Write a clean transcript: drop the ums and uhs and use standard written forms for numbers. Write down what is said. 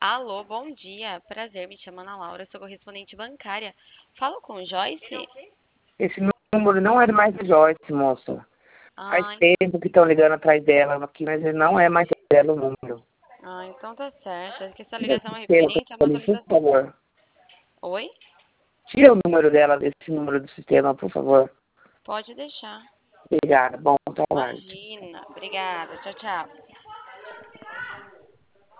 Alô, bom dia. Prazer, me chamo Ana Laura, sou correspondente bancária. Falo com Joyce? Esse número não é mais de Joyce, moça. Faz Ah, tempo que estão ligando atrás dela aqui, mas não é mais dela o número. então tá certo. É que essa Tira ligação é esse sistema, referente a uma por atualização. favor. Oi? Tira o número dela desse número do sistema, por favor. Pode deixar. Obrigada. Bom trabalho. Imagina. Obrigada. Tchau, tchau.